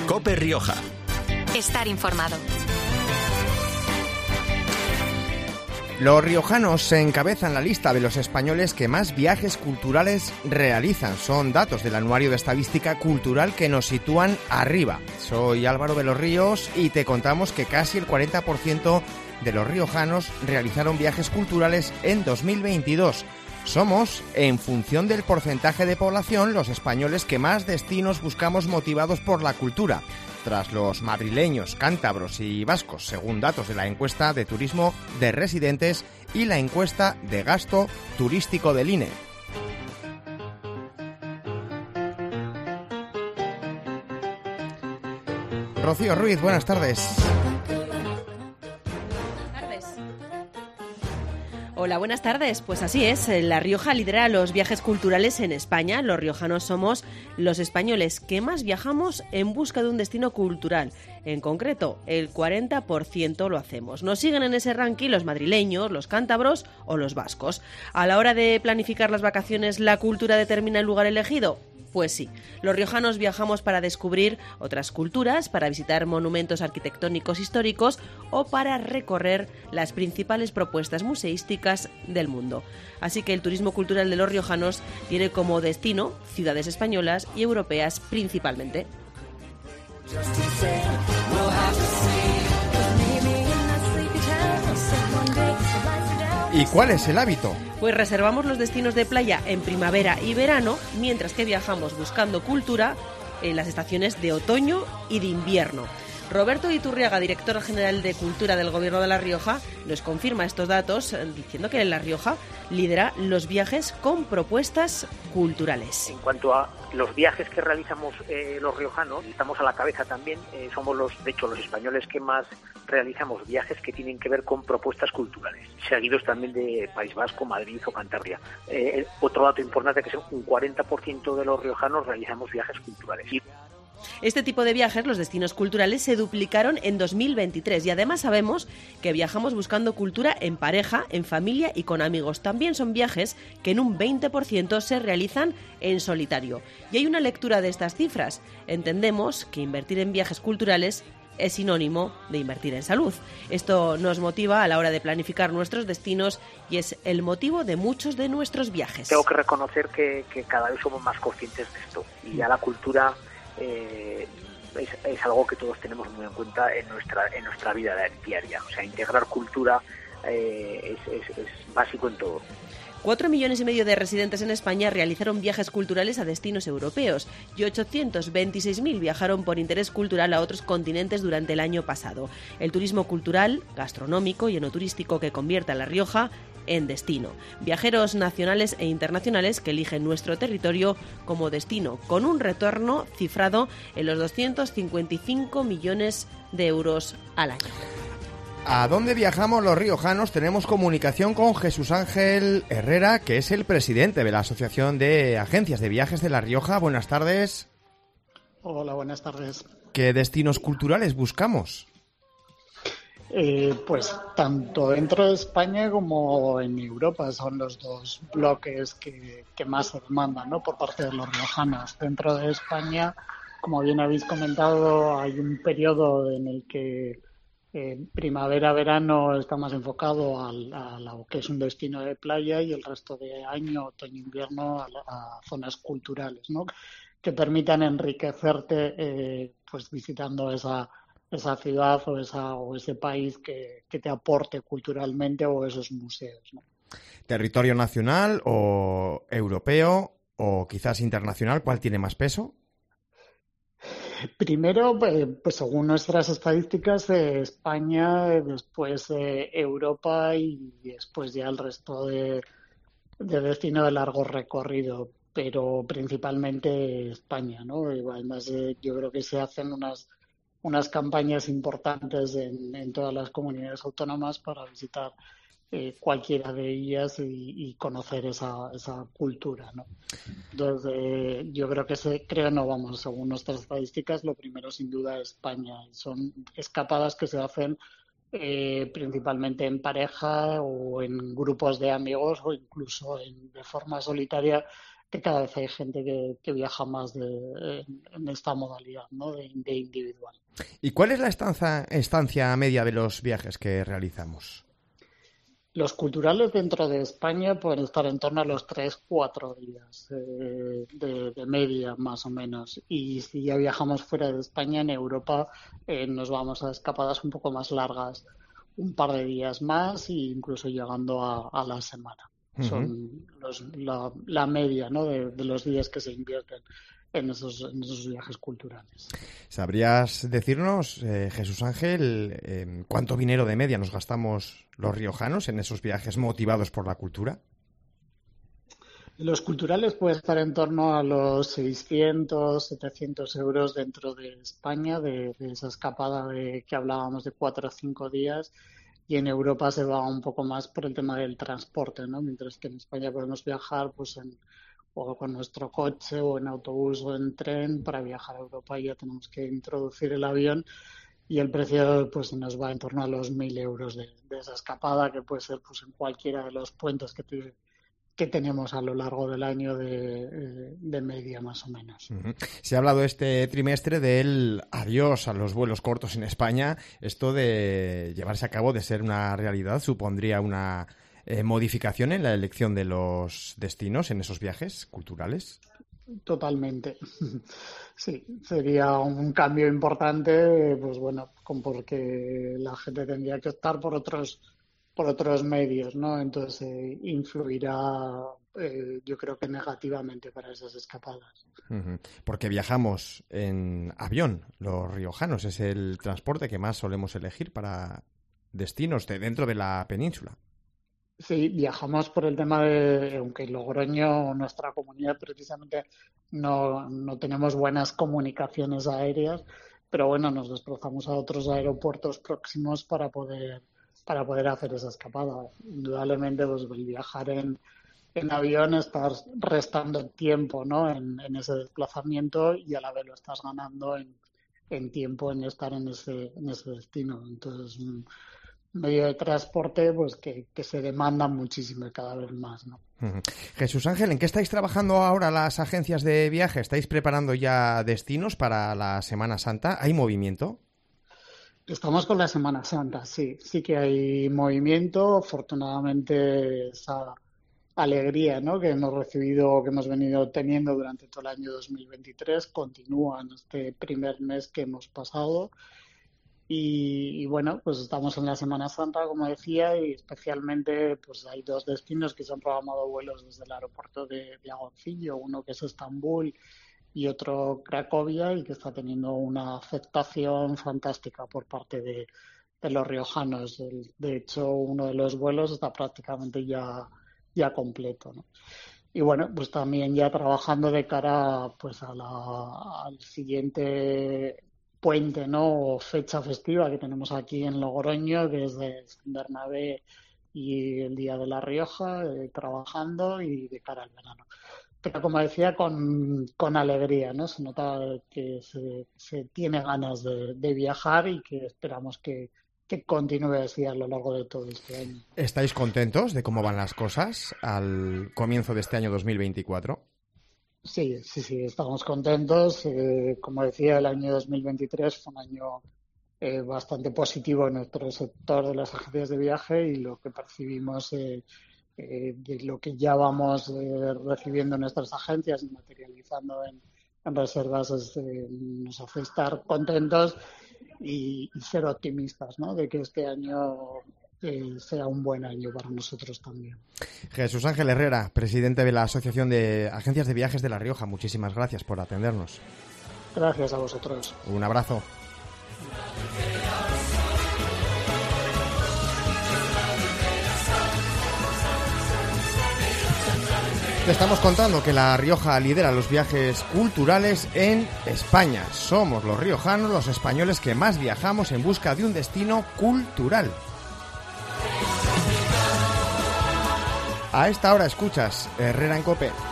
COPE Rioja. Estar informado. Los riojanos se encabezan la lista de los españoles que más viajes culturales realizan. Son datos del Anuario de Estadística Cultural que nos sitúan arriba. Soy Álvaro de los Ríos y te contamos que casi el 40% de los riojanos realizaron viajes culturales en 2022. Somos, en función del porcentaje de población, los españoles que más destinos buscamos motivados por la cultura, tras los madrileños, cántabros y vascos, según datos de la encuesta de turismo de residentes y la encuesta de gasto turístico del INE. Rocío Ruiz, buenas tardes. Hola, buenas tardes. Pues así es, La Rioja lidera los viajes culturales en España. Los riojanos somos los españoles que más viajamos en busca de un destino cultural. En concreto, el 40% lo hacemos. Nos siguen en ese ranking los madrileños, los cántabros o los vascos. A la hora de planificar las vacaciones, ¿la cultura determina el lugar elegido? Pues sí, los riojanos viajamos para descubrir otras culturas, para visitar monumentos arquitectónicos históricos o para recorrer las principales propuestas museísticas del mundo. Así que el turismo cultural de los riojanos tiene como destino ciudades españolas y europeas principalmente. ¿Y cuál es el hábito? Pues reservamos los destinos de playa en primavera y verano, mientras que viajamos buscando cultura en las estaciones de otoño y de invierno. Roberto Iturriaga, director general de Cultura del Gobierno de La Rioja, nos confirma estos datos diciendo que La Rioja lidera los viajes con propuestas culturales. En cuanto a los viajes que realizamos los riojanos, estamos a la cabeza también. Somos los españoles que más realizamos viajes que tienen que ver con propuestas culturales, seguidos también de País Vasco, Madrid o Cantabria. Otro dato importante es que un 40% de los riojanos realizamos viajes culturales. Este tipo de viajes, los destinos culturales, se duplicaron en 2023 y además sabemos que viajamos buscando cultura en pareja, en familia y con amigos. También son viajes que en un 20% se realizan en solitario. Y hay una lectura de estas cifras. Entendemos que invertir en viajes culturales es sinónimo de invertir en salud. Esto nos motiva a la hora de planificar nuestros destinos y es el motivo de muchos de nuestros viajes. Tengo que reconocer que cada vez somos más conscientes de esto y ya la cultura es algo que todos tenemos muy en cuenta en nuestra vida diaria. O sea, integrar cultura es básico en todo. 4,5 millones de residentes en España realizaron viajes culturales a destinos europeos y 826.000 viajaron por interés cultural a otros continentes durante el año pasado. El turismo cultural, gastronómico y enoturístico que convierte a La Rioja en destino. Viajeros nacionales e internacionales que eligen nuestro territorio como destino, con un retorno cifrado en los 255 millones de euros al año. ¿A dónde viajamos los riojanos? Tenemos comunicación con Jesús Ángel Herrera, que es el presidente de la Asociación de Agencias de Viajes de La Rioja. Buenas tardes. Hola, buenas tardes. ¿Qué destinos culturales buscamos? Pues tanto dentro de España como en Europa son los dos bloques que más se demandan, ¿no?, por parte de los riojanos. Dentro de España, como bien habéis comentado, hay un periodo en el que primavera-verano está más enfocado a lo que es un destino de playa y el resto de año, otoño-invierno, a zonas culturales, ¿no?, que permitan enriquecerte pues visitando esa ciudad o ese país que te aporte culturalmente o esos museos, ¿no? ¿Territorio nacional o europeo o quizás internacional? ¿Cuál tiene más peso? Primero, pues según nuestras estadísticas, España, después Europa y después ya el resto de destino de largo recorrido, pero principalmente España, ¿no? Y además, yo creo que se hacen unas campañas importantes en todas las comunidades autónomas para visitar cualquiera de ellas y conocer esa cultura, ¿no? Entonces, yo creo que según nuestras estadísticas, lo primero sin duda es España. Son escapadas que se hacen principalmente en pareja o en grupos de amigos o incluso de forma solitaria cada vez hay gente que viaja más en esta modalidad, ¿no? de individual. ¿Y cuál es la estancia media de los viajes que realizamos? Los culturales dentro de España pueden estar en torno a los 3-4 días de media, más o menos. Y si ya viajamos fuera de España, en Europa, nos vamos a escapadas un poco más largas, un par de días más e incluso llegando a la semana. Uh-huh. Son la media, ¿no? de los días que se invierten en esos viajes culturales. ¿Sabrías decirnos, Jesús Ángel, cuánto dinero de media nos gastamos los riojanos en esos viajes motivados por la cultura? Los culturales pueden estar en torno a los 600, 700 euros dentro de España, de esa escapada que hablábamos de 4 o 5 días, y en Europa se va un poco más por el tema del transporte, ¿no? Mientras que en España podemos viajar pues o con nuestro coche o en autobús o en tren. Para viajar a Europa ya tenemos que introducir el avión y el precio pues nos va en torno a los 1.000 euros de esa escapada, que puede ser pues en cualquiera de los puentes que tenemos a lo largo del año de media, más o menos. Uh-huh. Se ha hablado este trimestre del adiós a los vuelos cortos en España. Esto de llevarse a cabo, de ser una realidad, supondría una modificación en la elección de los destinos en esos viajes culturales. Totalmente. Sí, sería un cambio importante, pues bueno, porque la gente tendría que optar por otros medios, ¿no? Entonces influirá, yo creo que negativamente para esas escapadas. Uh-huh. Porque viajamos en avión, los riojanos, es el transporte que más solemos elegir para destinos dentro de la península. Sí, viajamos por el tema aunque en Logroño, nuestra comunidad, precisamente no tenemos buenas comunicaciones aéreas, pero bueno, nos desplazamos a otros aeropuertos próximos para poder hacer esa escapada. Indudablemente, pues el viajar en avión estás restando tiempo, ¿no? en ese desplazamiento, y a la vez lo estás ganando en tiempo en estar en ese destino. Entonces, medio de transporte pues que se demanda muchísimo y cada vez más, ¿no? Uh-huh. Jesús Ángel, ¿en qué estáis trabajando ahora las agencias de viaje? ¿Estáis preparando ya destinos para la Semana Santa? ¿Hay movimiento? Estamos con la Semana Santa, sí que hay movimiento. Afortunadamente, esa alegría, ¿no?, que hemos recibido, que hemos venido teniendo durante todo el año 2023, continúa en este primer mes que hemos pasado. Y bueno, pues estamos en la Semana Santa, como decía, y especialmente pues hay 2 destinos que se han programado vuelos desde el aeropuerto de Agoncillo, uno que es Estambul y otro Cracovia, y que está teniendo una aceptación fantástica por parte de los riojanos. De hecho, uno de los vuelos está prácticamente ya completo, ¿no? Y bueno, pues también ya trabajando de cara pues al siguiente puente, ¿no?, o fecha festiva que tenemos aquí en Logroño, que es de San Bernabé y el Día de la Rioja, trabajando y de cara al verano. Pero como decía, con alegría, ¿no? Se nota que se tiene ganas de viajar y que esperamos que continúe así a lo largo de todo este año. ¿Estáis contentos de cómo van las cosas al comienzo de este año 2024? Sí, estamos contentos. Como decía, el año 2023 fue un año bastante positivo en nuestro sector de las agencias de viaje, y lo que percibimos de lo que ya vamos recibiendo en nuestras agencias y materializando en reservas nos hace estar contentos y ser optimistas, ¿no?, de que este año sea un buen año para nosotros también. Jesús Ángel Herrera, presidente de la Asociación de Agencias de Viajes de La Rioja, muchísimas gracias por atendernos. Gracias a vosotros. Un abrazo. Te estamos contando que La Rioja lidera los viajes culturales en España. Somos los riojanos los españoles que más viajamos en busca de un destino cultural. A esta hora escuchas Herrera en COPE.